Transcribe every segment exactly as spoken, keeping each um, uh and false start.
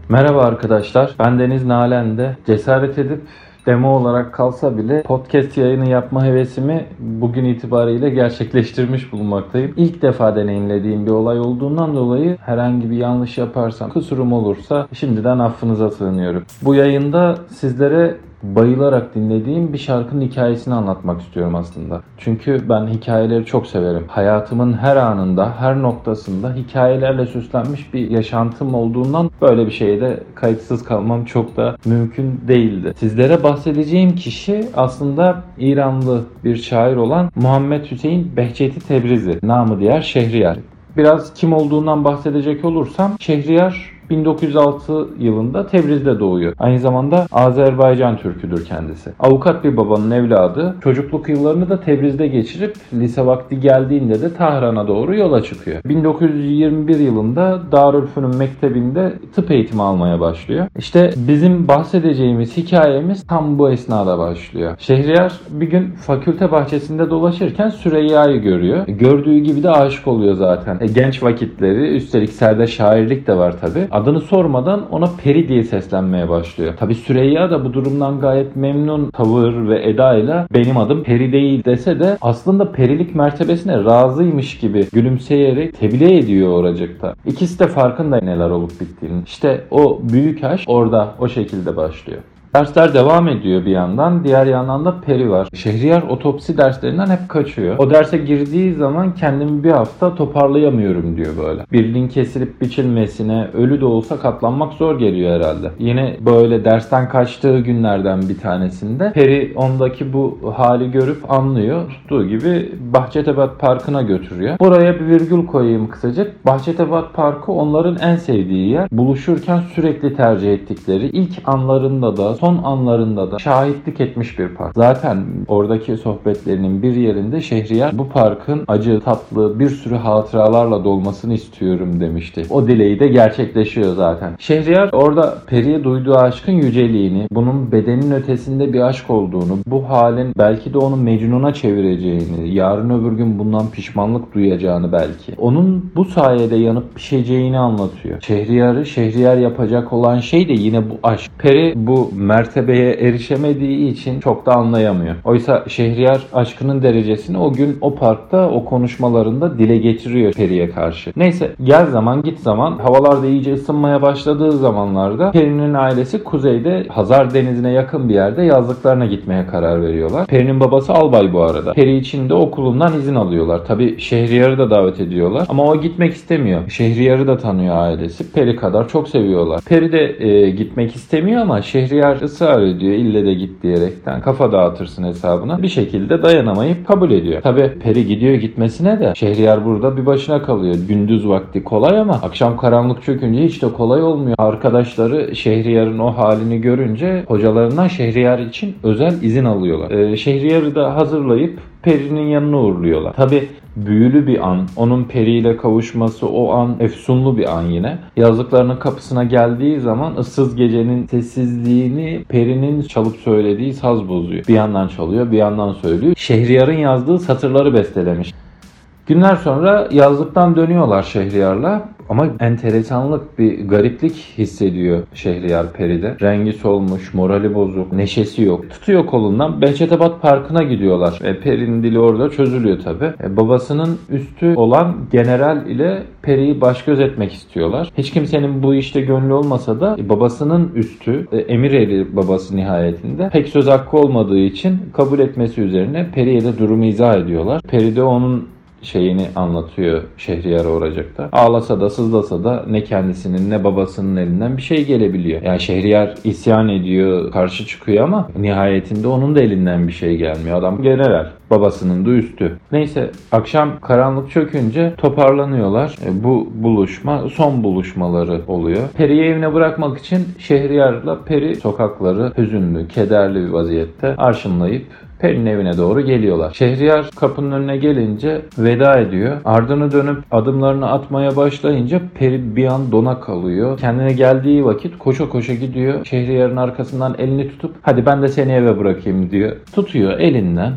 Merhaba arkadaşlar, ben Deniz Nalen'de. Cesaret edip demo olarak kalsa bile podcast yayını yapma hevesimi bugün itibariyle gerçekleştirmiş bulunmaktayım. İlk defa deneyimlediğim bir olay olduğundan dolayı herhangi bir yanlış yaparsam, kusurum olursa şimdiden affınıza sığınıyorum. Bu yayında sizlere bayılarak dinlediğim bir şarkının hikayesini anlatmak istiyorum aslında. Çünkü ben hikayeleri çok severim. Hayatımın her anında, her noktasında hikayelerle süslenmiş bir yaşantım olduğundan böyle bir şeyde kayıtsız kalmam çok da mümkün değildi. Sizlere bahsedeceğim kişi aslında İranlı bir şair olan Muhammed Hüseyin Behçeti Tebrizi, namı diğer Şehriyar. Biraz kim olduğundan bahsedecek olursam, Şehriyar bin dokuz yüz altı yılında Tebriz'de doğuyor. Aynı zamanda Azerbaycan Türküdür kendisi. Avukat bir babanın evladı. Çocukluk yıllarını da Tebriz'de geçirip lise vakti geldiğinde de Tahran'a doğru yola çıkıyor. bin dokuz yüz yirmi bir yılında Darülfünun Mektebi'nde tıp eğitimi almaya başlıyor. İşte bizim bahsedeceğimiz hikayemiz tam bu esnada başlıyor. Şehriyar bir gün fakülte bahçesinde dolaşırken Süreyya'yı görüyor. Gördüğü gibi de aşık oluyor zaten. E, genç vakitleri, üstelik serde şairlik de var tabi. Adını sormadan ona Peri diye seslenmeye başlıyor. Tabi Süreyya da bu durumdan gayet memnun tavır ve edayla benim adım Peri değil dese de aslında perilik mertebesine razıymış gibi gülümseyerek tebliğ ediyor oracıkta. İkisi de farkında neler olup bittiğini. İşte o büyük aşk orada o şekilde başlıyor. Dersler devam ediyor bir yandan. Diğer yandan da Peri var. Şehriyar otopsi derslerinden hep kaçıyor. O derse girdiği zaman kendimi bir hafta toparlayamıyorum diyor böyle. Birinin kesilip biçilmesine ölü de olsa katlanmak zor geliyor herhalde. Yine böyle dersten kaçtığı günlerden bir tanesinde Peri ondaki bu hali görüp anlıyor. Tuttuğu gibi Bahçetebat Parkı'na götürüyor. Buraya bir virgül koyayım kısacık. Bahçetebat Parkı onların en sevdiği yer. Buluşurken sürekli tercih ettikleri, ilk anlarında da son anlarında da şahitlik etmiş bir park. Zaten oradaki sohbetlerinin bir yerinde Şehriyar bu parkın acı, tatlı, bir sürü hatıralarla dolmasını istiyorum demişti. O dileği de gerçekleşiyor zaten. Şehriyar orada Peri'ye duyduğu aşkın yüceliğini, bunun bedenin ötesinde bir aşk olduğunu, bu halin belki de onu Mecnun'a çevireceğini, yarın öbür gün bundan pişmanlık duyacağını belki. Onun bu sayede yanıp pişeceğini anlatıyor. Şehriyarı Şehriyar yapacak olan şey de yine bu aşk. Peri bu mertebeye erişemediği için çok da anlayamıyor. Oysa Şehriyar aşkının derecesini o gün o parkta o konuşmalarında dile getiriyor Peri'ye karşı. Neyse gel zaman git zaman havalarda iyice ısınmaya başladığı zamanlarda Peri'nin ailesi kuzeyde Hazar Denizi'ne yakın bir yerde yazlıklarına gitmeye karar veriyorlar. Peri'nin babası albay bu arada. Peri için de okulundan izin alıyorlar. Tabi Şehriyar'ı da davet ediyorlar ama o gitmek istemiyor. Şehriyar'ı da tanıyor ailesi. Peri kadar çok seviyorlar. Peri de e, gitmek istemiyor ama Şehriyar ısrar ediyor. İlle de git diyerekten kafa dağıtırsın hesabına. Bir şekilde dayanamayıp kabul ediyor. Tabi Peri gidiyor gitmesine de Şehriyar burada bir başına kalıyor. Gündüz vakti kolay ama akşam karanlık çökünce hiç de kolay olmuyor. Arkadaşları Şehriyar'ın o halini görünce hocalarından Şehriyar için özel izin alıyorlar. Ee, Şehriyar'ı da hazırlayıp Peri'nin yanına uğurluyorlar. Tabi büyülü bir an, onun Peri ile kavuşması o an efsunlu bir an yine. Yazlıklarının kapısına geldiği zaman ıssız gecenin sessizliğini Peri'nin çalıp söylediği saz bozuyor. Bir yandan çalıyor, bir yandan söylüyor. Şehriyar'ın yazdığı satırları bestelemiş. Günler sonra yazlıktan dönüyorlar Şehriyar'la. Ama enteresanlık, bir gariplik hissediyor Şehriyar Peri'de. Rengi solmuş, morali bozuk, neşesi yok. Tutuyor kolundan Behçetebat Parkı'na gidiyorlar. E, Peri'nin dili orada çözülüyor tabi. E, babasının üstü olan general ile Peri'yi baş göz etmek istiyorlar. Hiç kimsenin bu işte gönlü olmasa da e, babasının üstü, e, emir eri babası nihayetinde pek söz hakkı olmadığı için kabul etmesi üzerine Peri'ye de durumu izah ediyorlar. Peri de onun şeyini anlatıyor Şehriyar'a oracıkta. Ağlasa da sızlasa da ne kendisinin ne babasının elinden bir şey gelebiliyor. Yani Şehriyar isyan ediyor, karşı çıkıyor ama nihayetinde onun da elinden bir şey gelmiyor. Adam general. Babasının da üstü. Neyse akşam karanlık çökünce toparlanıyorlar. E, bu buluşma son buluşmaları oluyor. Peri'yi evine bırakmak için Şehriyar'la Peri sokakları hüzünlü, kederli bir vaziyette arşınlayıp Peri'nin evine doğru geliyorlar. Şehriyar kapının önüne gelince veda ediyor. Ardını dönüp adımlarını atmaya başlayınca Peri bir an dona kalıyor. Kendine geldiği vakit koşa koşa gidiyor. Şehriyar'ın arkasından elini tutup hadi ben de seni eve bırakayım diyor. Tutuyor elinden.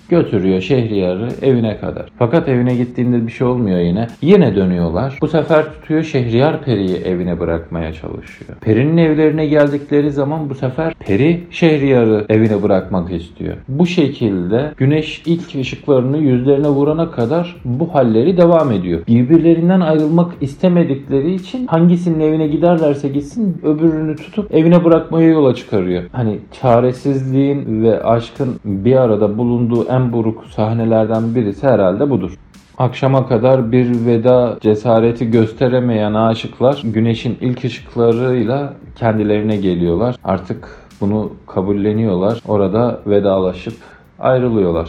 Götürüyor Şehriyar'ı evine kadar. Fakat evine gittiğinde bir şey olmuyor yine. Yine dönüyorlar. Bu sefer tutuyor Şehriyar Peri'yi evine bırakmaya çalışıyor. Peri'nin evlerine geldikleri zaman bu sefer Peri Şehriyar'ı evine bırakmak istiyor. Bu şekilde güneş ilk ışıklarını yüzlerine vurana kadar bu halleri devam ediyor. Birbirlerinden ayrılmak istemedikleri için hangisinin evine giderlerse gitsin öbürünü tutup evine bırakmaya yola çıkarıyor. Hani çaresizliğin ve aşkın bir arada bulunduğu en buruk sahnelerden birisi herhalde budur. Akşama kadar bir veda cesareti gösteremeyen aşıklar güneşin ilk ışıklarıyla kendilerine geliyorlar. Artık bunu kabulleniyorlar. Orada vedalaşıp ayrılıyorlar.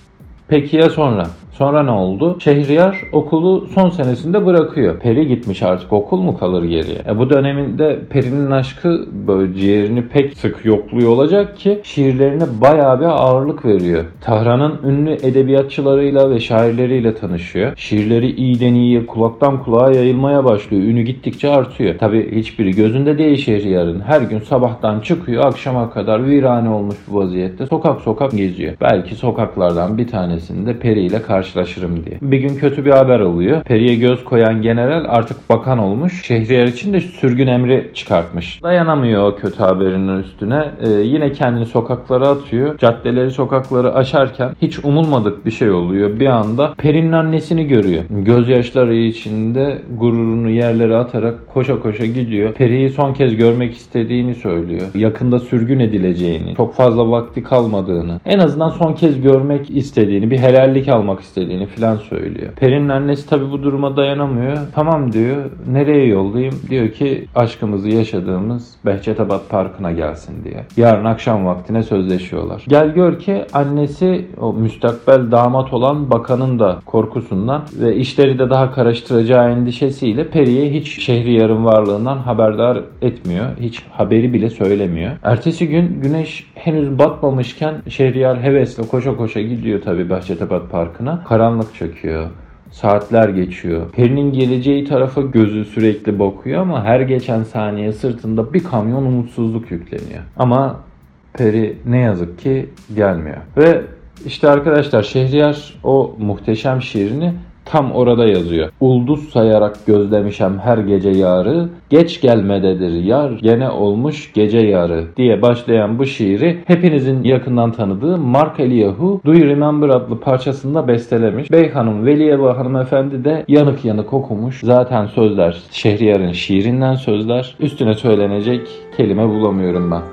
Peki ya sonra? Sonra ne oldu? Şehriyar okulu son senesinde bırakıyor. Peri gitmiş artık, okul mu kalır geriye? E bu döneminde Peri'nin aşkı böyle ciğerini pek sık yokluyor olacak ki şiirlerine bayağı bir ağırlık veriyor. Tahran'ın ünlü edebiyatçılarıyla ve şairleriyle tanışıyor. Şiirleri iyiden iyiye, kulaktan kulağa yayılmaya başlıyor. Ünü gittikçe artıyor. Tabii hiçbiri gözünde değil Şehriyar'ın. Her gün sabahtan çıkıyor, akşama kadar virane olmuş bu vaziyette sokak sokak geziyor. Belki sokaklardan bir tanesinde Peri ile karşı karşılaşırım diye. Bir gün kötü bir haber oluyor. Peri'ye göz koyan general artık bakan olmuş. Şehriyar için de sürgün emri çıkartmış. Dayanamıyor o kötü haberinin üstüne. Ee, yine kendini sokaklara atıyor. Caddeleri, sokakları aşarken hiç umulmadık bir şey oluyor. Bir anda Peri'nin annesini görüyor. Gözyaşları içinde gururunu yerlere atarak koşa koşa gidiyor. Peri'yi son kez görmek istediğini söylüyor. Yakında sürgün edileceğini, çok fazla vakti kalmadığını, en azından son kez görmek istediğini, bir helallik almak istediğini istediğini filan söylüyor. Peri'nin annesi tabi bu duruma dayanamıyor. Tamam diyor. Nereye yollayayım? Diyor ki aşkımızı yaşadığımız Behçetebad Parkı'na gelsin diye. Yarın akşam vaktine sözleşiyorlar. Gel gör ki annesi o müstakbel damat olan bakanın da korkusundan ve işleri de daha karıştıracağı endişesiyle Peri'ye hiç Şehriyar'ın varlığından haberdar etmiyor. Hiç haberi bile söylemiyor. Ertesi gün güneş henüz batmamışken Şehriyar hevesle koşa koşa gidiyor tabi Behçetebad Parkı'na. Karanlık çöküyor. Saatler geçiyor. Peri'nin geleceği tarafa gözü sürekli bakıyor ama her geçen saniye sırtında bir kamyon umutsuzluk yükleniyor. Ama Peri ne yazık ki gelmiyor. Ve işte arkadaşlar Şehriyar o muhteşem şiirini tam orada yazıyor. Ulduz sayarak gözlemişem her gece yarı, geç gelmededir yar, gene olmuş gece yarı diye başlayan bu şiiri hepinizin yakından tanıdığı Mark Eliyahu Do You Remember adlı parçasında bestelemiş. Beyhanım Veliyeva hanımefendi de yanık yanık okumuş. Zaten sözler Şehriyar'ın şiirinden sözler. Üstüne söylenecek kelime bulamıyorum ben.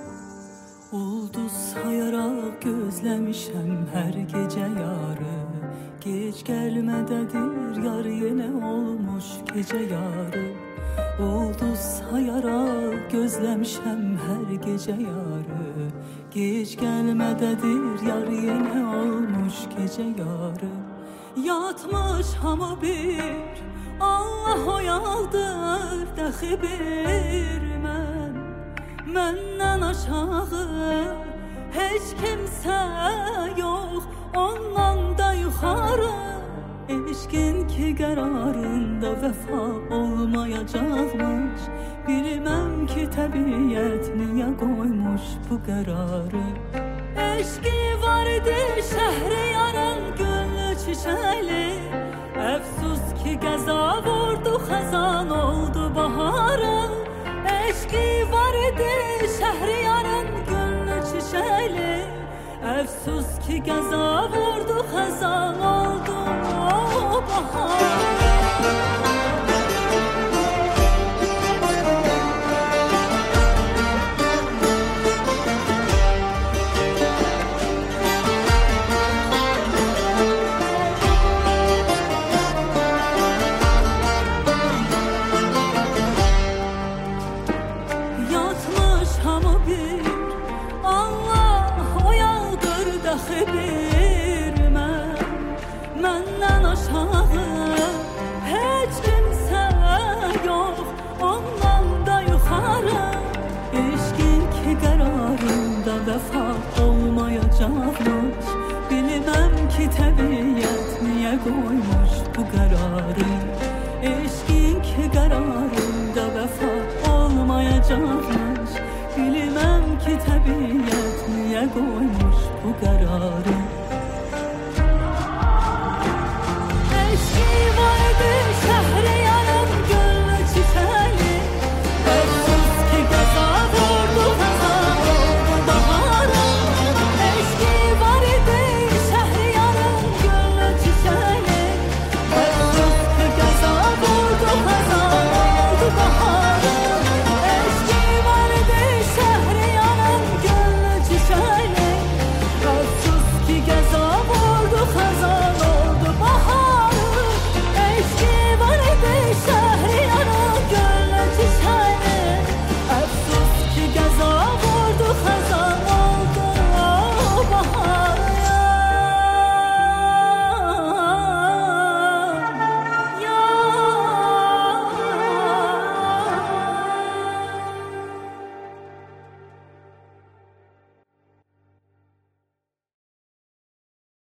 Ulduz sayarak gözlemişem her gece yarı, geç gelmededir yar yine olmuş gece yarı. Ulduz sayarak gözlemişem her gece yarı, geç gelmededir yar yine olmuş gece yarı. Yatmış hamı bir Allah oyaldır dəxi bir mən, məndən aşağı heç kimsə yox, ondan da yuxarı. Eşkin ki qərarında vəfa olmayacaqmış, bilməm ki təbiyyət niyə qoymuş bu qərarı. Eşki var idi Şəhriyarın gönlü çiçəli, əfsus ki qəza vurdu xəzan oldu baharı. Eşki var idi Şəhriyarın gönlü çiçəli, əfsus ki qəza vurdu xəzan oldu bahar. Yatmış hamı bir Allah oyaldır dəxi bir mən, məndən aşağı heç kimsə yox, ondan da yuxarı. Eşkin ki qərarında vəfa olmayacaqmış, bilməm ki təbiyyət niyə qoymuş bu qərarı. Eşkin ki qərarında vəfa olmayacaqmış, bilməm ki təbiyyət niyə qoymuş bu qərarı.